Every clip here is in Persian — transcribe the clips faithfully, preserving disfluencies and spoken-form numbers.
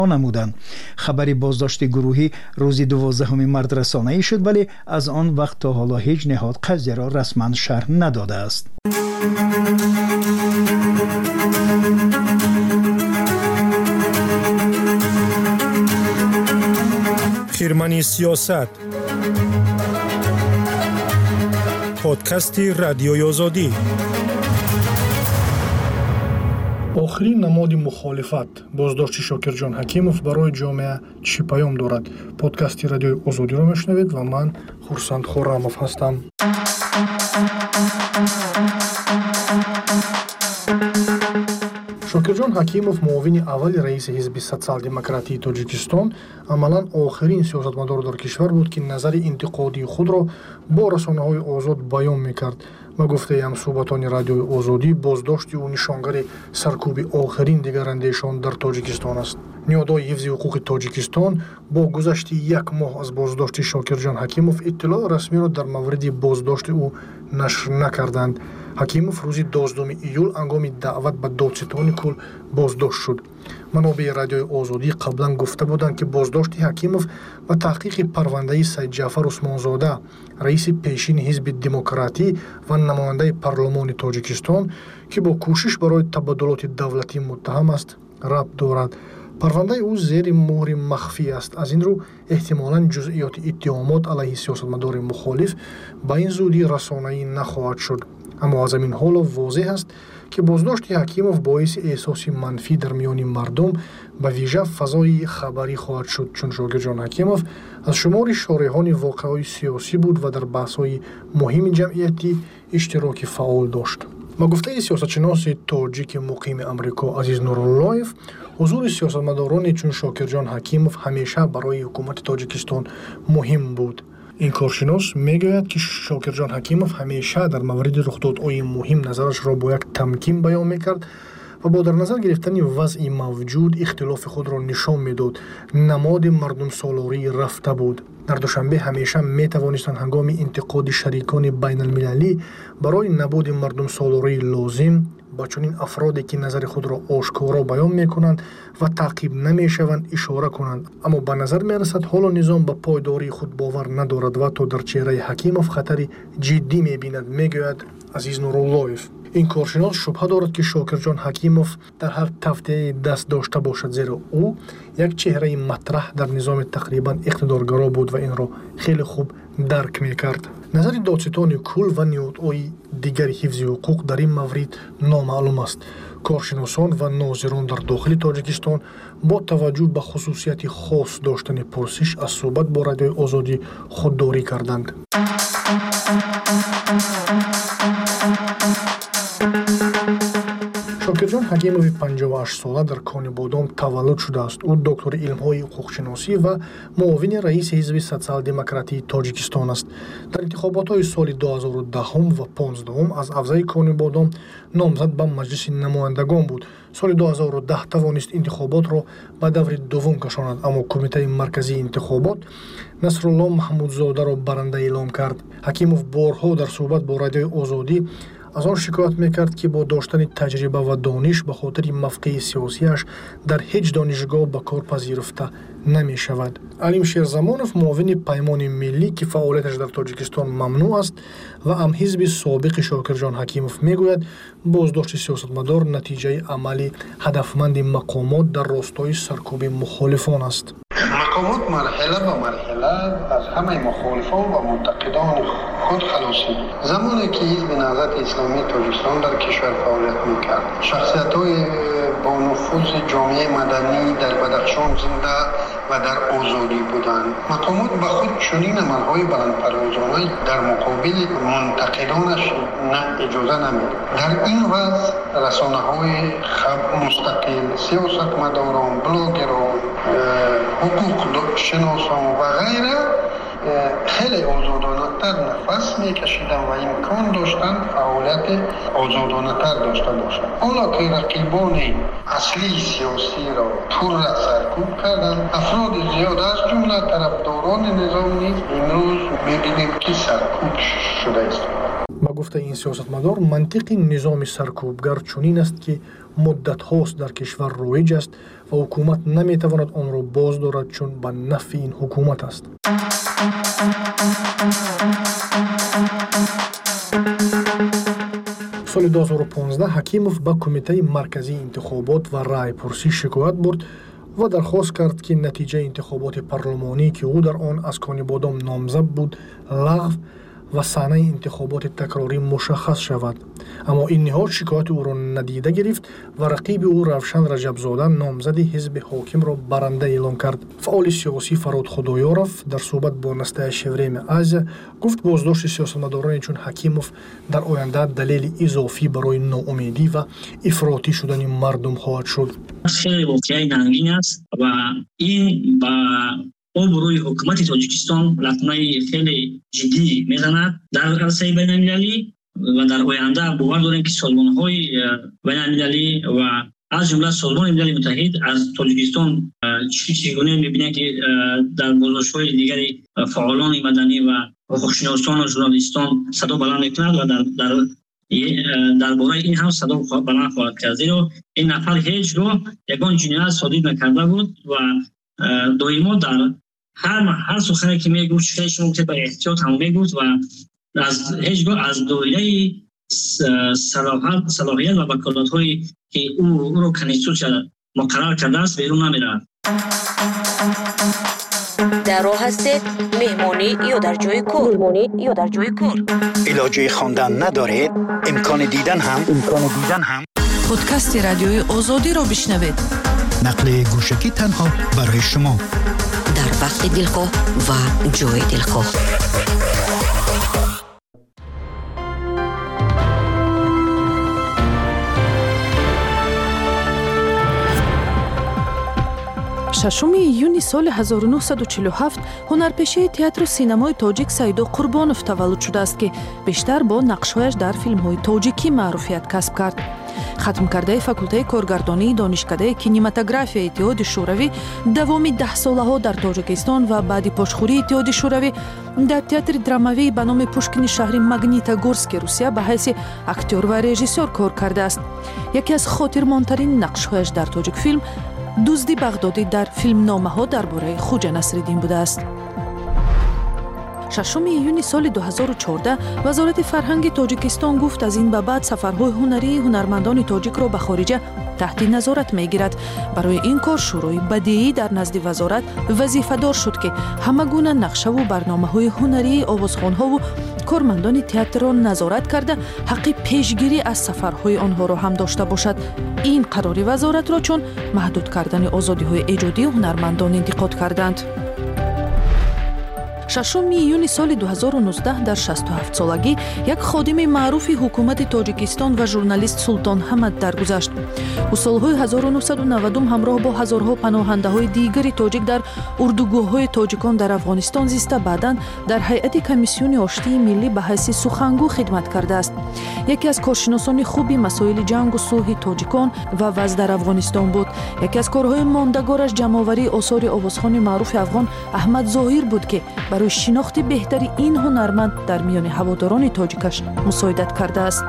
نمودند. خبری بازداشت گروهی روز دوازدهم مارس رسانه‌ای شد، ولی از آن وقت تا حالا هیچ نهاد قضیه را رسما شرح نداده است. خیرمنی سیاست، پادکستی رادیوی آزادی. آخرین نماد مخالفت، بازداشت شاکرجان حکیمов برای جامعه چی پیام دارد؟ پادکستی رادیوی آزادی را میشنوید و من خورسند خورمов هستم. شاکرجان حکیمов معاون اول رئیس حزب سوسیال دموکراتی تاجیکستان عملاً آخرین سیاستمدار در کشور بود که نظر انتقادی خود را با رسانه‌های آزاد بیان می‌کرد. با گفته همصحبتان رادیوی آزادی، بازداشت او نشانگر سرکوب آخرین دگراندیشان در تاجیکستان است. نهادهای حفظ حقوق تاجیکستان با گذشت یک ماه از بازداشت شاکرجان حکیمов اطلاع رسمی را در مورد بازداشت او نشر نکردند. حکیمов روز دوازدهم ایول هنگام دعوت به دادستان کل بازداشت شد. منابع رادیوی آزادی قبلا گفته بودند که بازداشت حکیمov و تحقیق پرونده سید جعفر عثمانزاده، رئیس پیشین حزب دموکراتی و نماینده پارلمان تاجیکستان که با کوشش برای تبادلات دولتی متهم است، ربط دارد. پرونده او زیر مهر مخفی است. از این رو احتمالاً جزئیات اتهامات علیه سیاستمدار مخالف به این زودی رسانه‌ای نخواهد شد. اما از این حال واضح است که بازداشت حکیمov باعث احساس منفی در میان مردم به ویژه فضای خبری خواهد شد، چون شاکرجان حکیمov از شمار شارحان واقعه‌های سیاسی بود و در بحث‌های مهم جمعیتی اشتراک فعال داشت. با گفته سیاستشناس تاجیک مقیم امریکا عزیز نورالله‌یف، حضور سیاستمداران چون شاکرجان حکیمov همیشه برای حکومت تاجیکستان مهم بود. این کارشناس میگوید که شاکرجان حکیمov همیشه در مورد رخدادهای مهم نظرش را با یک تمکین بیان میکرد و با در نظر گرفتن وضع موجود اختلاف خود را نشان میداد. نماد مردم سالاری رفته بود. در دوشنبه همیشه می توانستند هنگام انتقاد شریکان بین المللی برای نبود مردم سالاری لازم با چنین افرادی که نظر خود را آشکارا بیان می کنند و تعقیب نمی شوند اشاره کنند. اما به نظر می رسد حالا نظام به پایداری خود باور ندارد و تا در چهره حکیمov خطری جدی می بیند، می گوید عزیز نورالله‌یف. این کارشناس شبهه دارد که شاکرجان حکیمov در هر تفته دست داشته باشد، زیرا او یک چهره مطرح در نظام تقریبا اقتدارگرا بود و این را خیلی خوب درک میکرد. نظر دادستان کل و نهادهای دیگر حفظ حقوق در این مورد نامعلوم است. کارشناسان و ناظران در داخل تاجیکستان با توجه به خصوصیت خاص داشتن پرسش از صحبت با رادیوی آزادی خودداری کردند. شاکرجان حکیمov پنجاه و هشت ساله در کان بادام تولد شده است. او دکتر علم‌های حقوق‌شناسی و معاون رئیس حزب سوسیال دموکراتی تاجیکستان است. در انتخابات‌های سال دو هزار و ده و پانزده از حوزه کان بادام نامزد به مجلس نمایندگان بود. سال دو هزار و ده توانست انتخابات را به دور دوم کشاند، اما کمیته مرکزی انتخابات نصرالله محمودزاده را برنده اعلام کرد. حکیمov بارها در صحبت با رادیوی آزادی از آن شکایت میکرد که با داشتن تجربه و دانش به خاطر موقع سیاسیش در هیچ دانشگاه به کار پذیرفته نمی شود. علیم شیرزمانov معاون پیمان ملی که فعالیتش در تاجیکستان ممنوع است و هم حزب سابق شاکرجان حکیمov میگوید بازداشت سیاستمدار نتیجه عملی هدفمند مقامات در راستای سرکوب مخالفان است. مقامات مرحله به مرحله از همه مخالفان و منتقدان خود خلاصی. زمانی که حزب نهضت اسلامی تاجیکستان در کشور فعالیت میکرد، شخصیت‌های با نفوذ جامعه مدنی در بدخشان زنده و در آزادی بودند. مقامات به خود چنین عمل‌های بلندپروازانه در مقابل منتقدانش نه اجازه نمی‌داد. در این وضع رسانه‌های مستقل، سیاستمداران، بلاگران، حقوق شناسان و غیره خیلی آزادانه تر نفس میکشیدن و امکان داشتن فعالیت آزادانه تر داشته باشند. حالا که رقیبان اصلی سیاسی را پر را سرکوب کردن، افراد زیاد از جمله طرفداران نظام نیز امروز میبینیم که سرکوب شده است. با گفته این سیاستمدار منطق نظام سرکوبگر چنین است که مدت هاست در کشور رایج است و حکومت نمیتواند آن را باز دارد چون به نفع این حکومت است. سال دو هزار و پانزده حکیموف به کمیته مرکزی انتخابات و رای پرسی شکایت برد و درخواست کرد که نتیجه انتخابات پارلمانی که او در آن از کانی بادام نامزد بود لغو و صحنه انتخابات تکراری مشخص شود. اما این نهاد شکایت او را ندیده گرفت و رقیب او روشن رجبزاده نامزد حزب حاکم را برنده اعلام کرد. فعال سیاسی فراد خدایارف در صحبت با نسته شوریم آزیا گفت بازداشت سیاستمداران چون حکیموف در آینده دلیل اضافی برای ناامیدی و افراطی شدن مردم خواهد شد. خیلی واقعی ننگین است و این با روی حکومت تاجیکستان لطمه خیلی جدی میزند در عرصه بین المللی و در آینده باور داریم که سازمان‌های بین المللی و از جمله سازمان ملل متحد از تاجیکستان چگونه می‌بینند که در بازداشت‌های دیگری فعالان مدنی و حقوق‌شناسان و ژورنالیستان صدا بلند می‌کنند و در در درباره این هم صدا بلند خواهد کرد. زیرا این نفر هیچ گاه یگان جنایت صادر نکرده بود و دائما در هر هر سخنی که میگفت شما گفت با احتیاط هم میگفت و از هیچگاه از دایره صلاحیت صلاحیت و وکالت‌هایی که او او رو کنستیتوسیون مقرر کرده است بیرون نمیرود. در راه هستید مهمانی یا در جای کار مهمانی یا در جای کار علاجه خواندن ندارید امکان دیدن هم امکان دیدن هم پادکست رادیوی آزادی رو بشنوید. نقل گوشکی تنها برای شما در وقت دلخواه و جای دلخواه. ششم ایونی سال هزار و نهصد و چهل و هفت هنرپیشه تئاتر و سینمای تاجیک سعیدو قربانوف تولد شده است که بیشتر با نقش‌هایش در فیلم‌های تاجیکی معروفیت کسب کرد. ختم کرده فاکولته کارگردانی دانشکده کینماتوگرافی اتحاد شوروی، دوامی ده ساله‌ها در تاجیکستان و بعد پاشخوری اتحاد شوروی در تئاتر درامایی به نام پوشکین شهر ماگنیتогорسک روسیه به حیث اکتور و رژیسور کار کرده است. یکی از خاطرماندترین نقش‌هایش در تاجیک فیلم دزدی بغدادی در فیلمنامه‌ها درباره خوجا نصرالدین بوده است. ششم ایونی سال دو هزار و چهارده وزارت فرهنگ تاجیکستان گفت از این به بعد سفرهای هنری هنرمندان تاجیک را به خارج تحت نظارت میگیرد. برای این کار شورای بدیعی در نزد وزارت وظیفه دار شد که همه گونه نقشه و برنامه‌های هنری آوازخوان‌ها و کارمندان تئاتر را نظارت کرده حق پیشگیری از سفرهای آنها را هم داشته باشد. این قرار وزارت را چون محدود کردن آزادی‌های ایجادی هنرمندان انتقاد کردند. ششم ایونی سال دو هزار و نوزده در شصت و هفت سالگی یک خادم معروف حکومت تاجیکستان و ژورنالیست سلطان حمد درگذشت. او سالهای هزار و نهصد و نود همراه با هزارها پناهنده‌های دیگری تاجیک در اردوگاه‌های تاجیکان در افغانستان زیسته بعداً در هیئت کمیسیون آشتی ملی به حیث سخنگو خدمت کرده است. یکی از کارشناسان خوبی مسائل جنگ و صلح تاجیکان و وضع در افغانستان بود. یکی از کارهای ماندگارش جمع‌آوری آثار آوازخوان معروف افغان احمد ظاهر بود که برای شناخت بهتری این هنرمند در میان هواداران تاجیکش مساعدت کرده است.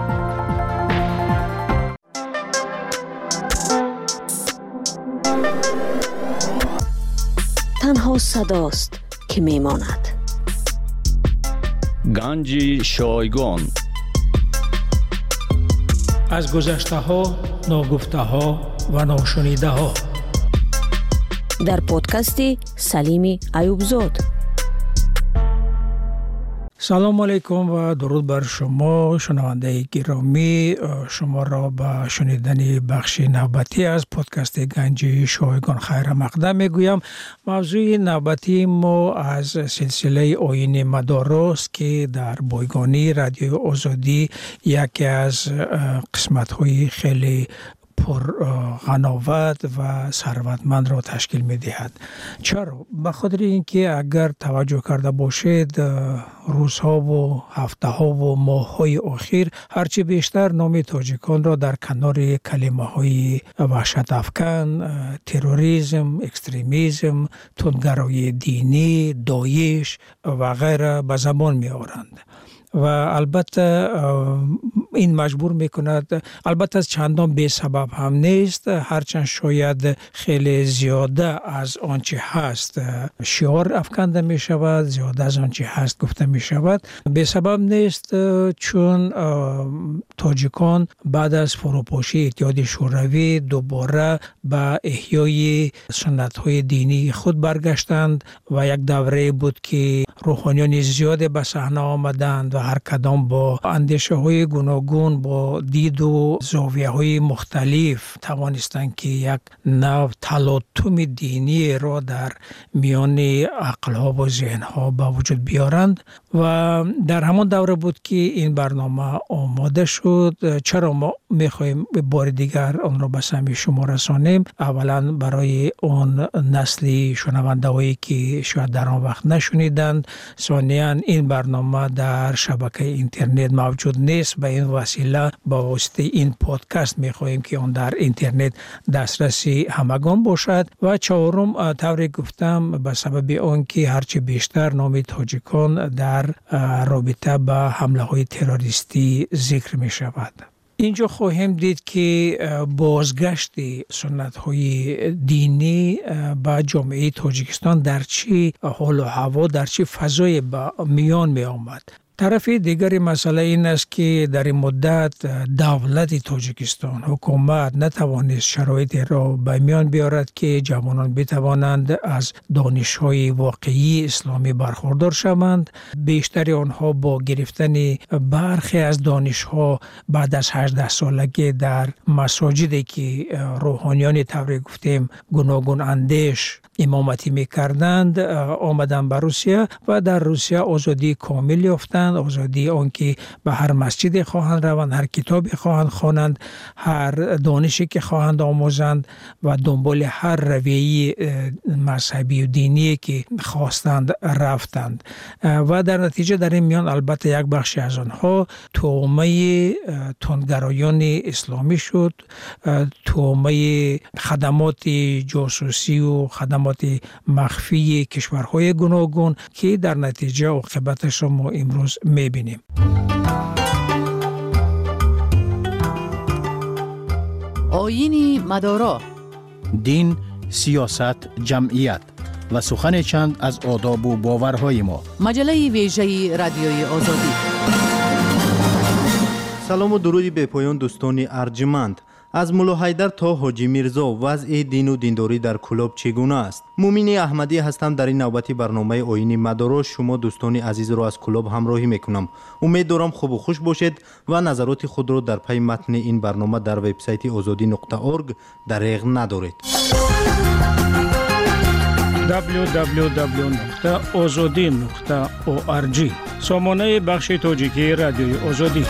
تنها صداست که میماند. گنج شایگان از گذشته ها، ناگفته ها و ناشنیده ها در پادکست سلیم ایوبزاد. سلام علیکم و درود بر شما شنونده گرامی. شما را به شنیدن بخش نوبتی از پادکست گنج شایگان خیر مقدم میگویم. موضوع نوبتی ما از سلسله آیین مدارست که در بایگانی رادیو آزادی یکی از قسمت‌های خیلی پر غناوت و ثروتمند را تشکیل می دهد. چرا؟ به خاطر اینکه اگر توجه کرده باشید روزها و هفته ها و ماه های اخیر هرچی بیشتر نام تاجیکان را در کنار کلمه های وحشت افکن، تروریسم، اکستریمیسم، تندگرایی دینی، داعش و غیره به زبان می آورند. و البته این مجبور میکند، البته از چندان به سبب هم نیست، هرچند شاید خیلی زیاده از آنچه هست شعار افکنده می شود، زیاده از آنچه هست گفته می شود، به سبب نیست، چون تاجیکان بعد از فروپاشی اتحاد شوروی دوباره به احیای سنت های دینی خود برگشتند و یک دوره بود که روحانیان زیاد به صحنه آمدند و هر کدام با اندیشه های گوناگون، با دید و زاویه های مختلف توانستند که یک نوع تلاطم دینی را در میان عقل ها و ذهن ها به وجود بیارند و در همان دوره بود که این برنامه آماده شد. چرا ما میخوایم بار دیگر آن را به سمع شما رسانیم؟ اولا برای آن نسلی شنونده هایی که شاید در آن وقت نشنیدند، ثانیاً این برنامه در شبکه اینترنت موجود نیست، به این وسیله با واسطه این پادکست میخواهیم که آن در اینترنت دسترسی همگان باشد و چهارم طوری گفتم به سبب آن که هرچه بیشتر نام تاجیکان در رابطه با حمله های تروریستی ذکر می شود. اینجا خواهیم دید که بازگشت سنت های دینی به جامعه تاجیکستان در چی حال و هوا، در چی فضای به میان می آمد. طرف دیگر مسئله این است که در این مدت دولت تاجیکستان، حکومت نتوانست شرایط را به میان بیارد که جوانان بتوانند از دانش‌های واقعی اسلامی برخوردار شوند. بیشتر آنها با گرفتن برخی از دانش‌ها بعد از هجده سالگی در مساجدی که روحانیان طوری گفتیم گوناگون اندیش امامتی می‌کردند آمدن به روسیه و در روسیه آزادی کامل یافتند، آزادی آنکه به هر مسجد خواهند روند، هر کتابی خواهند خوانند، هر دانشی که خواهند آموزند و دنبال هر رویه مذهبی و دینی که خواستند رفتند و در نتیجه در این میان البته یک بخشی از آنها تومه تندگرایان اسلامی شد، تومه خدمات جاسوسی و خدمات مخفی کشورهای گوناگون که در نتیجه عاقبتش را ما امروز میبینیم. آیین مدارا، دین، سیاست، جمعیت و سخن چند از آداب و باورهای ما. مجله ویژه رادیوی آزادی. سلام و درودی به پایان دوستان ارجمند. از مولا حیدر تا حاجی میرزا وضع دین و دینداری در کلاب چگونه است؟ مومین احمدی هستم. در این نوبتی برنامه آیین مدارا شما دوستان عزیز را از کلاب همراهی میکنم. امید دارم خوب و خوش باشید و نظرات خود را در پی متن این برنامه در وبسایت آزادی نقطه اورگ دریغ ندارید. دبلیو دبلیو دبلیو نقطه آزادی نقطه او آر جی سامانه بخش تاجیکی رادیوی آزادی.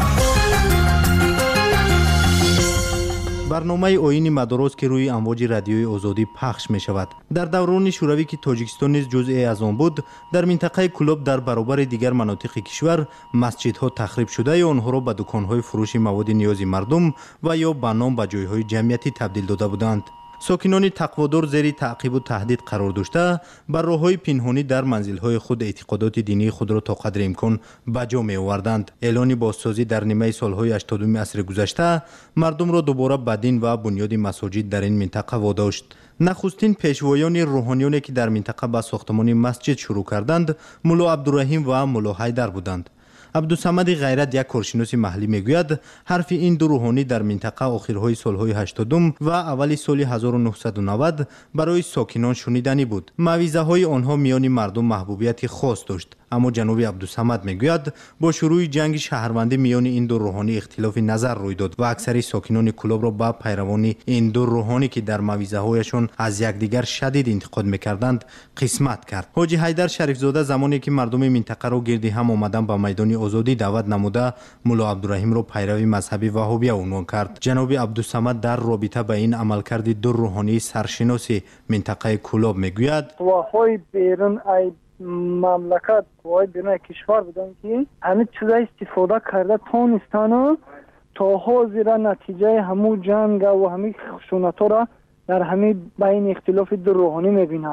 برنامه آیین مدارا که روی امواج رادیوی آزادی پخش می شود. در دوران شوروی که تاجیکستان نیز جزئی از آن بود، در منطقه کلاب در برابر دیگر مناطق کشور مسجدها تخریب شده یا آنها را به دکانهای فروش مواد نیازی مردم و یا به نام به جایهای جمعیتی تبدیل داده بودند. ساکنان تقوادار زیر تعقیب و تهدید قرار داشته بر راه‌های پنهانی در منزل‌های خود اعتقادات دینی خود را تا قدر امکان به جا می‌آوردند. اعلان بازسازی در نیمه سال‌های هشتادم عصر گذشته مردم را دوباره به دین و بنیاد مساجد در این منطقه واداشت. نخستین پیشوایان روحانیانی که در منطقه به ساختمان مسجد شروع کردند مولا عبدالرحیم و مولا حیدر بودند. عبدالصمد غیرت یک کارشناس محلی میگوید حرف این دو روحانی در منطقه آخرهای سالهای هشتادم و اولی سال هزار و نهصد و نود برای ساکنان شنیدنی بود. موعظه های آنها میان مردم محبوبیت خاص داشت. اما جناب عبدالصمد میگوید با شروع جنگ شهروندی میان این دو روحانی اختلاف نظر روی داد و اکثر ساکنان کلاب را با پیروان این دو روحانی که در موعظه هایشان از یکدیگر شدید انتقاد میکردند قسمت کرد. حاجی حیدر شریف زاده زمانی که مردم منطقه را گرد هم آمدن به میدان آزادی دعوت نموده مولا عبدالرحیم را پیروی مذهبی وهابیه عنوان کرد. جناب عبدالصمد در رابطه با این عملکرد دو روحانی سرشناس منطقه کلاب میگوید واهای بیرون ای مملکت قوای بیرون کشور بودن که همه چیزا استفاده کرده تونستن تا حاضر نتیجه همو جنگ و همه خشونت را در همه بین اختلاف دو روحانی میبینن.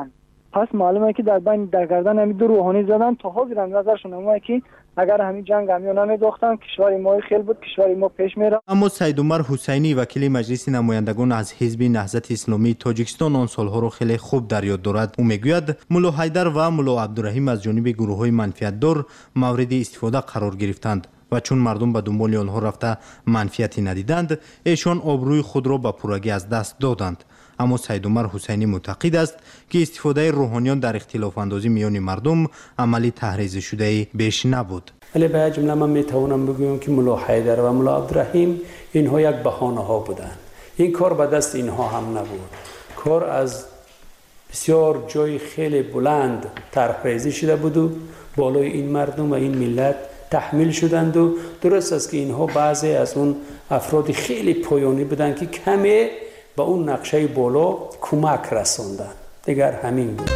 پس معلومه که در بین در گردن همین دو روحانی زدن تا حاضر هم نظرشون همه که اگر همین جنگ همی نمیداختن کشور ما خیلی بود، کشور ما پیش میره. اما سید عمر حسینی وکیل مجلس نمایندگان از حزب نهضت اسلامی تاجیکستان آن سالها را خیلی خوب در یاد دارد. او میگوید ملا حیدر و ملا عبدالرحیم از جانب گروه‌های منفعت‌دار مورد استفاده قرار گرفتند و چون مردم به دنبال آنها رفته منفعتی ندیدند، ایشان آبروی خود را به پورگی از دست دادند. اما سید عمر حسینی معتقد است که استفاده روحانیان در اختلاف اندازی میان مردم عملی تحریض شده بیش نبود. ولی به جمله من میتوانم بگویم که ملا حیدر و ملا عبدالرحیم اینها یک بهانه ها بودند. این کار به دست اینها هم نبود. کار از بسیار جای خیلی بلند طرحریزی شده بود و بالای این مردم و این ملت تحمیل شدند و درست است که اینها بعضی از اون افراد خیلی پایانی بودند که کمی با اون نقشه بالا کمک رساندن. دیگر همین بود.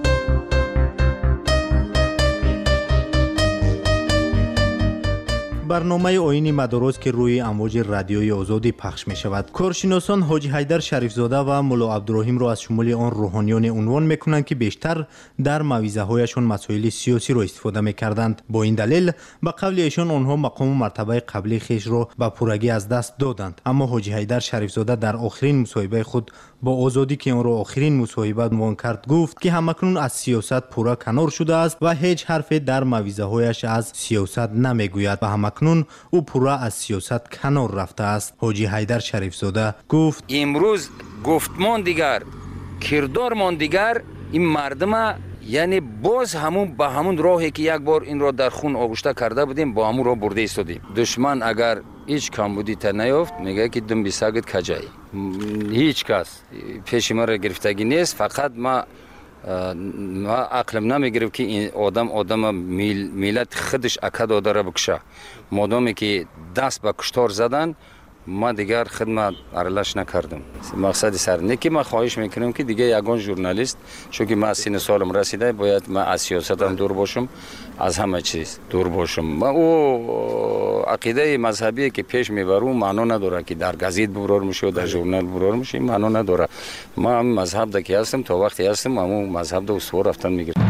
برنامه آیین مدارس که روی امواج رادیوی آزادی پخش می شود. کارشناسان حاجی حیدر شریفزاده و ملا عبدالرحیم را از شمول آن روحانیان عنوان می کنند که بیشتر در موعظه هایشان مسائل سیاسی را استفاده می کردند. با این دلیل به قول ایشان آنها مقام و مرتبه قبلی خیش را به پورگی از دست دادند. اما حاجی حیدر شریفزاده در آخرین مصاحبه خود با آزادی که آن را آخرین مصاحبه عنوان کرد گفت که همکنون از سیاست پورا کنار شده است و هیچ حرفی در موعظه هایش از سیاست نمیگوید و همکنون او پورا از سیاست کنار رفته است. حاجی حیدر شریفزاده گفت امروز گفتمان دیگر، کردارمان دیگر، این مردم یعنی باز همون به همون راهی که یک بار این را در خون آغشته کرده بودیم با همون را برده ایستادیم. دشمن اگر هیچ کمبودی تا نیافت میگه که دم بیساگت کجایی. هیچ کس پیش ما را گرفتگی نیست. فقط ما ما عقلم نمیگرفت که این آدم آدم میل ملت خودش اکد داره بکشه. مادامی که دست به کشتار زدن ما دیگر خدمت ارلش نکردم. مقصد سر نه که ما خواهش میکنم که دیگه یگان ژورنالیست، چون که ما سن سالم رسیده باید ما از سیاست هم دور باشم، از همه چیز دور باشم. ما او عقیده مذهبی که پیش میبرم معنا نداره که در گزیت برار میشه و در ژورنال برار میشه، معنا نداره. ما هم مذهب دکی هستم تا وقتی هستم همون مذهب دو استوار رفتن میگیرم.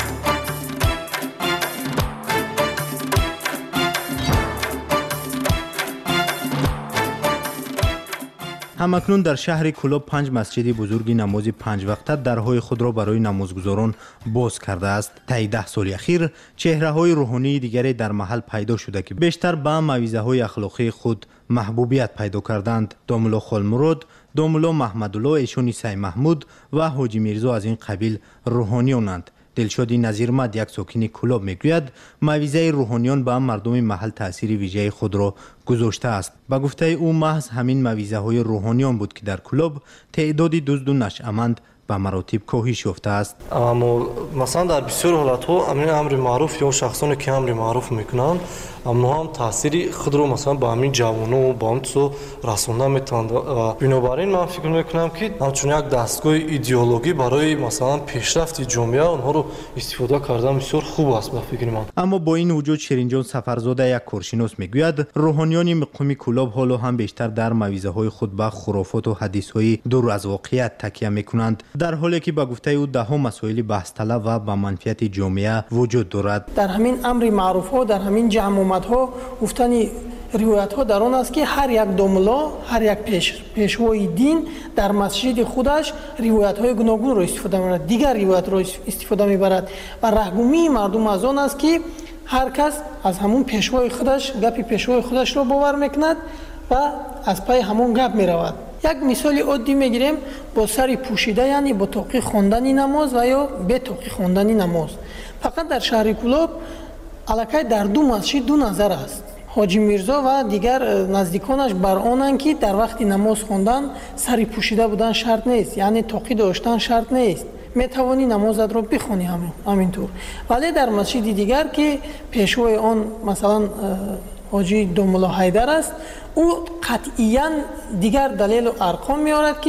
همکنون در شهر کلوب پنج مسجد بزرگی نماز پنج وقته درهای خود را برای نمازگزاران باز کرده است. طی ده سال اخیر چهره های روحانی دیگری در محل پیدا شده که بیشتر به موعظه های اخلاقی خود محبوبیت پیدا کردند. داملا خالمراد، داملا محمدالله ایشانی سای محمود و حاجی میرزا از این قبیل روحانیانند. دلشادی نظیرمد یک ساکن کلوب میگوید موعظه روحانیان به مردم محل تأثیر ویژه خود را گذاشته است. با گفته او محض همین موعظه های روحانیان بود که در کلوب تعدادی دزد و نشأمند به مراتب کاهش یافته است. اما مثلا در بسیار حالت ها امین امر معروف یا شخصانی که امر معروف میکنند اما هم تاثیر خود رو مثلا با همین جوانو و با هم تو رسانده میتوند و بنابراین من فکر میکنم که همچون یک دستگاه ایدئولوژی برای مثلا پیشرفت جامعه اونها رو استفاده کردن بسیار خوب است به فکر من. اما با این وجود شیرینجان سفرزاده یک کارشناس میگوید روحانیان مقام کلوب حالا هم بیشتر در موعظه های خود به خرافات و حدیث های دور از واقعیت تکیه میکنند، در حالی که با گفته او ده ها مسائل بحث طلب و با منفعت جامعه وجود دارد. در همین امر معروف ها، در همین جمع آمد ها گفتن روایت ها در آن است که هر یک دوملا، هر یک پیش پیشوای دین در مسجد خودش روایت های گوناگون را استفاده می‌برد، دیگر روایت را استفاده می‌برد و رهگمی مردم از آن است که هر کس از همون پیشوای خودش گپ پیشوای خودش را باور میکند و از پای همون گپ میرود. یک مثال عادی میگیریم با سر پوشیده، یعنی با توقی خواندن نماز و یا به توقی خواندن نماز. فقط در شهر کلوب الکی در دو مسجد دو نظر است. حاجی میرزا و دیگر نزدیکانش بر آنند که در وقت نماز خواندن سر پوشیده بودن شرط نیست، یعنی توقی داشتن شرط نیست، میتوانی نمازت را بخوانی همین همینطور. ولی در مسجد دیگر که پیشوای آن مثلا حاجی دوملا حیدر است، او قطعیاً دیگر دلیل و ارقام میارد که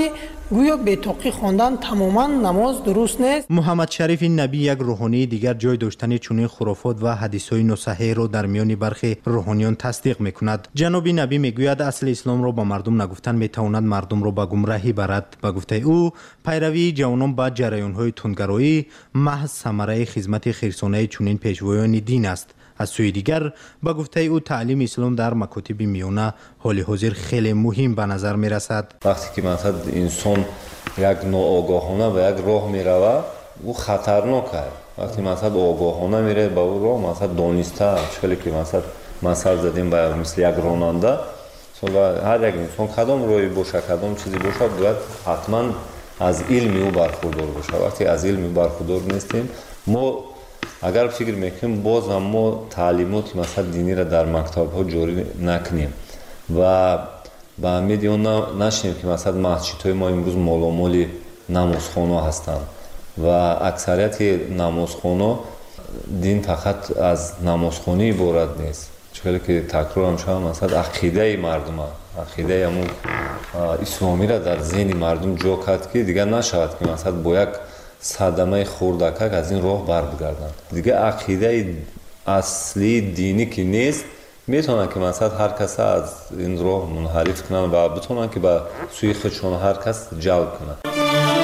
گویا بتوقی خواندن تماما نماز درست نیست. محمد شریف نبی یک روحانی دیگر جای داشتن چنین خرافات و حدیث‌های ناصحیح را در میان برخی روحانیان تصدیق می‌کند. جناب نبی میگوید اصل اسلام را با مردم نگفتن میتواند مردم را به گمراهی برد. به گفته او پیروی جوانان با جریان‌های تندگرایی محض ثمره خدمت خیرسانه چنین پیشوایان دین است. از سوی دیگر به گفته او تعلیم اسلام در مکاتب میانه حال حاضر خیلی مهم به نظر می رسد. وقتی که مثلا انسان یک ناآگاهانه و یک راه می رود او خطرناک است. وقتی مثلا آگاهانه میره به او راه مثلا دانسته چطوری که مثلا مثال زدیم به مثل یک راننده هر یک انسان کدام راهی باشه کدام چیزی باشه باید حتما از علم او برخوردار باشه. وقتی از علم برخوردار نیستیم ما اگر فکر میکنیم باز هم ما تعلیمات مثلا دینی را در مکتب ها جاری نکنیم و به امید اون نشنیم که مثلا مسجد های ما امروز مالامال نمازخانه هستند و اکثریت نمازخانه دین فقط از نمازخانه عبارت نیست. چون که تکرار هم شد مثلا عقیده مردم عقیده همون اسلامی را در ذهن مردم جا کرد که دیگر نشود که مثلا با یک صدمه خوردکک از این راه بر بگردند. دیگه عقیده اصلی دینی که نیست میتونن که مثلا هر کس از این راه منحرف کنن و بتونن که به سوی خودشون هر کس جلب کنن.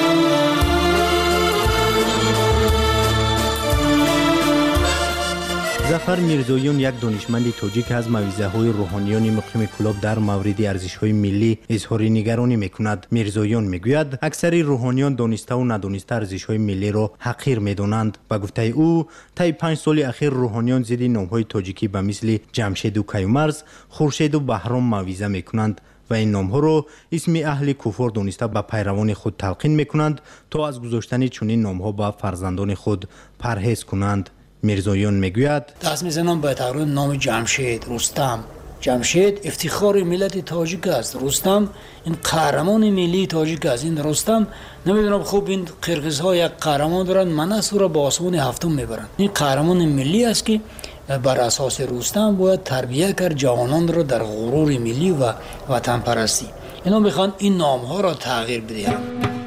ظفر میرزویان یک دانشمند تاجیک از موعظه‌های روحانیان مقیم کلاب در مورد ارزش‌های ملی اظهار نگرانی می‌کند. میرزویان میگوید اکثر روحانیان دانسته و ندانسته ارزش‌های ملی را حقیر می‌دانند. به گفته او طی پنج سال اخیر روحانیان ضد نام‌های تاجیکی به مثل جمشید و کیومرث، خورشید و بهرام موعظه می‌کنند و این نام‌ها را اسم اهل کفر دانسته به پیروان خود تلقین می‌کنند تا از گذاشتن چنین نام‌ها به فرزندان خود پرهیز کنند. میرزویان میگوید دست میزنم به تقریبا نام جمشید رستم. جمشید افتخار ملت تاجیک است. رستم این قهرمان ملی تاجیک است. این رستم نمیدونم خوب این قرقیزها یک قهرمان دارن منصور را با آسمان هفتم میبرند. این قهرمان ملی است که بر اساس رستم باید تربیت کرد جوانان را در غرور ملی و وطن پرستی. اینا میخوان این نام ها را تغییر بدهند.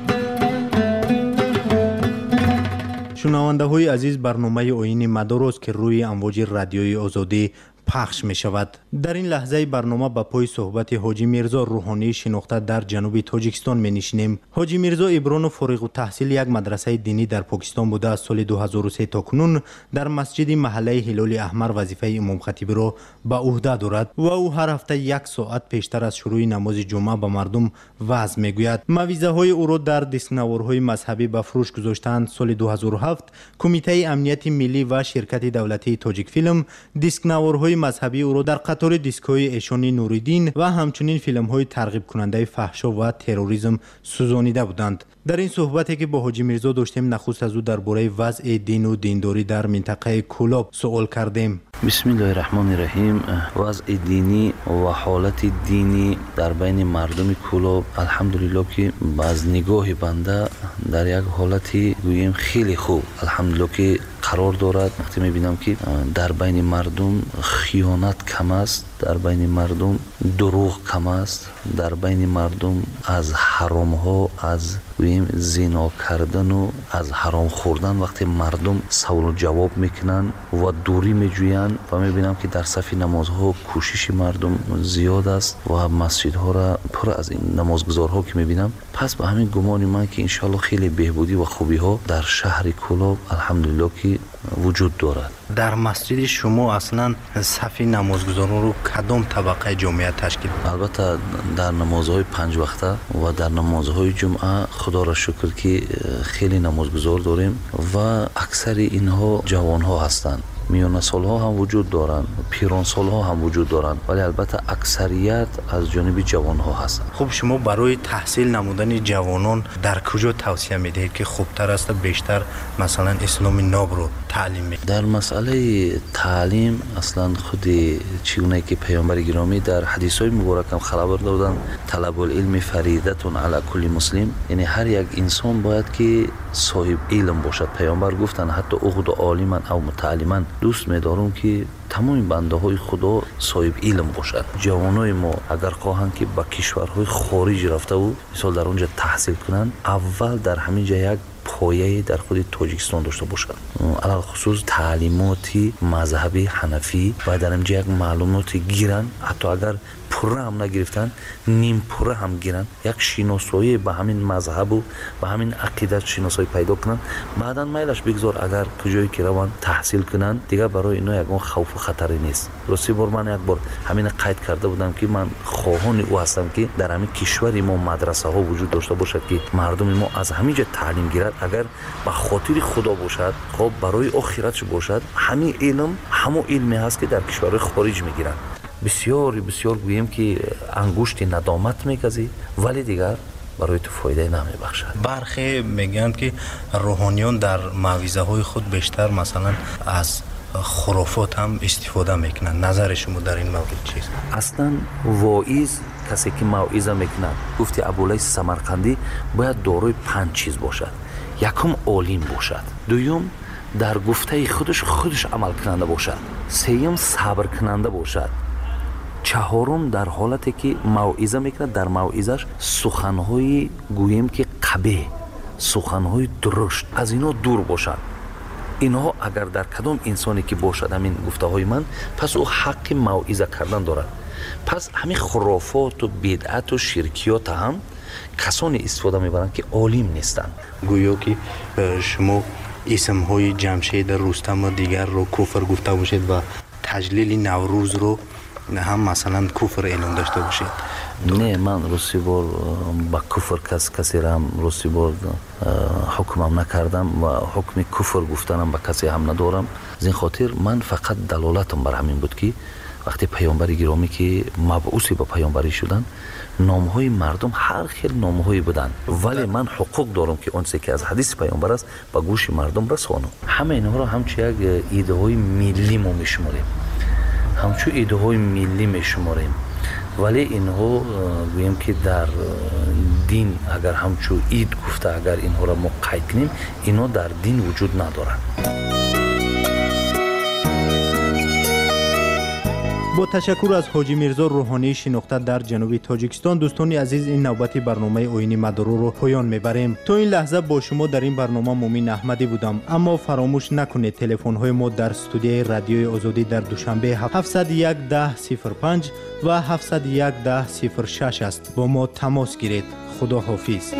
شنونده های عزیز برنامه آیین مدار است که روی امواج رادیوی آزادی پخش می شود. در این لحظه برنامه با پای صحبت حاجی میرزا روحانی شناخته در جنوب تاجیکستان می نشینیم. حاجی میرزا ابران فارغ التحصیل یک مدرسه دینی در پاکستان بوده از سال دو هزار و سه تا کنون در مسجد محله هلال احمر وظیفه امام خطیب را به عهده دارد و او هر هفته یک ساعت پیشتر از شروع نماز جمعه به مردم وعظ می گوید. موعظه های او را در دستنوارهای مذهبی به فروش گذاشتند. سال دو هزار و هفت کمیته امنیت ملی و شرکت دولتی تاجیک فیلم دستنوارهای مذهبی او را در قطار دیسک‌های ایشان نوریدین و همچنین فیلم‌های ترغیب کننده فحشا و تروریسم سوزانیده بودند. در این صحبتی که با حاجی میرزا داشتیم نخست از او درباره وضع دین و دینداری در منطقه کلاب سوال کردیم. بسم الله الرحمن الرحیم. وضع دینی و حالت دینی در بین مردم کلاب الحمدلله که از نگاه بنده در یک حالتی گوییم خیلی خوب الحمدلله که قرار دارد. وقتی میبینم که در بین مردم خیانت کم است، در بین مردم دروغ کم است، در بین مردم از حرام ها از گوییم زنا کردن و از حرام خوردن وقتی مردم سوال و جواب میکنن و دوری میجوین و میبینم که در صف نمازها کوشش مردم زیاد است و مسجدها را پر از این نمازگزارها که میبینم. پس به همین گمان من که انشالله خیلی بهبودی و خوبی ها در شهر کلاب الحمدلله که وجود دارد. در مسجد شما اصلا صف نمازگزاران رو کدام طبقه جامعه تشکیل؟ البته در نمازهای پنج وقته و در نمازهای جمعه خدا را شکر که خیلی نمازگزار داریم و اکثر اینها جوان ها هستند. میان سال ها هم وجود دارند، پیران سال ها هم وجود دارند، ولی البته اکثریت از جانب جوان ها هستند. خب شما برای تحصیل نمودن جوانان در کجا توصیه میدهید که خوبتر است بیشتر مثلا اسلام ناب رو تعلیم میکنه. در مسئله تعلیم اصلا خودی چگونه که پیامبر گرامی در حدیث‌های مبارک هم خبر دادن طلب العلم فریضه علی کل مسلم، یعنی هر یک انسان باید که صاحب علم باشد. پیامبر گفتن حتی اخذ عالما او متعلما، دوست می‌دارم که تمام بنده های خدا صاحب علم باشد. جوانای ما اگر خواهند که به کشورهای خارج رفته و مثلا در اونجا تحصیل کنند، اول در همین جا یک پایه در خود تاجیکستان داشته باشد، علل خصوص تعلیماتی مذهبی حنفی و در اینجا یک معلوماتی گیرن، حتی اگر پره هم نگرفتن نیم پره هم گیرن، یک شناسایی به همین مذهب و به همین عقیدت شناسایی پیدا کنن. بعدا میلش بگذار اگر کجایی که روان تحصیل کنن دیگه برای اینا یکون خوف و خطری نیست. راستی بار من یک بار همین قید کرده بودم که من خواهان او هستم که در همین کشور ما مدرسه ها وجود داشته باشد که مردم ما از همینجا تعلیم گیرد، اگر به خاطر خدا باشد، خب برای آخرتش باشد، همین علم همون علمی هست که در کشورهای خارج میگیرن. بسیار بسیار گوییم که انگشت ندامت میگزی ولی دیگر برای تو فایده نمیبخشد. برخی میگن که روحانیون در موعظه های خود بیشتر مثلا از خرافات هم استفاده میکنن. نظر شما در این مورد چیست؟ اصلا واعظ کسی که موعظه میکنه، گفتی ابولیث سمرقندی، باید دارای پنج چیز باشد. یکم عالم باشد، دوم در گفته خودش خودش عمل کننده باشد، سوم صبر کننده باشد، چهارم در حالتی که موعظه میکنه در موعظش سخنهای گوییم که قبیح، سخنهای درشت از اینا دور باشد. اینها اگر در کدام انسانی که باشد همین گفته های من، پس او حق موعظه کردن دارد. پس همین خرافات و بدعت و شرکیات هم کسانی استفاده میبرند که عالم نیستند. گویا که شما اسم های جمشید، رستم و دیگر رو کفر گفته باشید و تجلیل نوروز رو هم مثلا کفر اعلام داشته باشید. نه، من روسی بار با کفر کس کسی را هم روسی بار حکمم نکردم و حکم کفر گفتنم با کسی هم ندارم. از این خاطر من فقط دلالتم بر همین بود که وقتی پیامبر گرامی که مبعوثی به پیامبری شدن، نامهای مردم هر خیل نامهایی بودن، ولی من حقوق دارم که اون چیزی که از حدیث پیامبر است به گوش مردم رسانم. همه اینها را همچون یک ایده های ملی ما میشماریم، همچون ایده های ملی میشماریم، ولی اینها گوییم که در دین اگر همچون اید گفته اگر اینها را ما قید کنیم، اینها در دین وجود ندارند. با تشکر از حاجی میرزا روحانی شناخته در جنوب تاجیکستان، دوستان عزیز این نوبت برنامه آیین مادارو رو پایان میبریم. تا این لحظه با شما در این برنامه مومین احمدی بودم، اما فراموش نکنید تلفن های ما در استودیوی رادیوی آزادی در دوشنبه هفتصد و یک ده صفر پنج و هفتصد و یک ده صفر شش است. با ما تماس گیرید. خدا حافظ.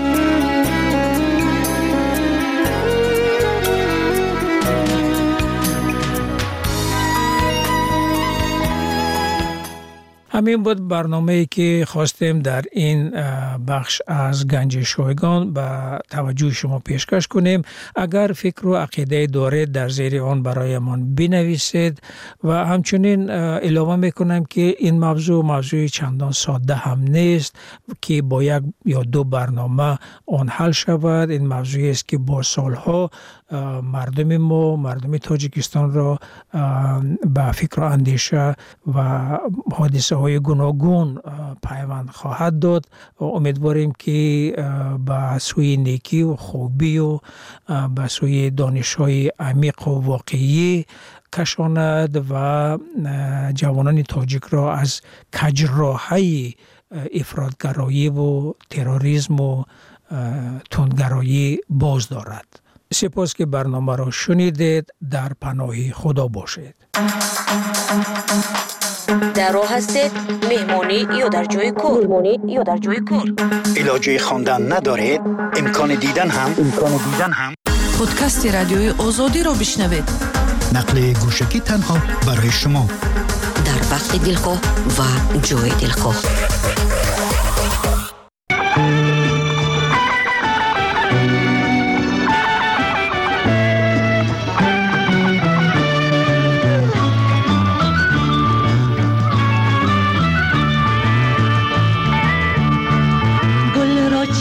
همین بود برنامه‌ای که خواستیم در این بخش از گنج شایگان به توجه شما پیشکش کنیم. اگر فکر و عقیده دارید در زیر آن برایمان بنویسید و همچنین علاوه میکنم که این موضوع موضوع چندان ساده هم نیست که با یک یا دو برنامه آن حل شود. این موضوعی است که با سالها مردم ما، مردم تاجیکستان را به فکر و اندیشه و حادثه های گوناگون پیوند خواهد داد و امیدواریم که به سوی نیکی و خوبی و به سوی دانش های عمیق و واقعی کشاند و جوانان تاجیک را از کجراهی افراطگرایی و تروریسم و تندگرایی باز دارد. سپاس که برنامه را شنیدید. در پناه خدا باشید. در راه هستید، مهمانی یا در جای کار؟ مهمانی یا در جای کار؟ علاجه خواندن ندارید؟ امکان دیدن هم امکان دیدن هم پادکست رادیوی آزادی را بشنوید. نقل گوشکی تنها برای شما در وقت دلخواه و جای دلخواه.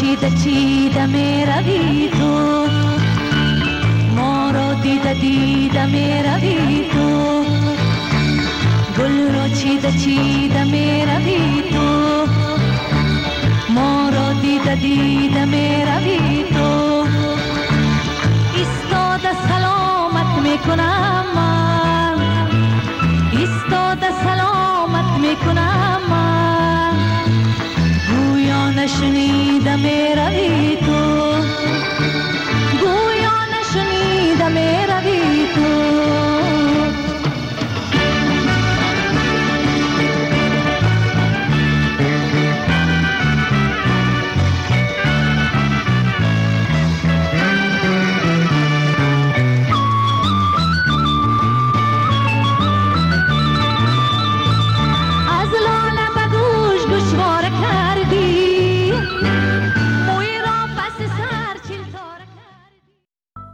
چیده چیده می روی تو، ما را دیده دیده چیده می روی تو گل را چیده چیده می روی تو ما را دیده دیده می روی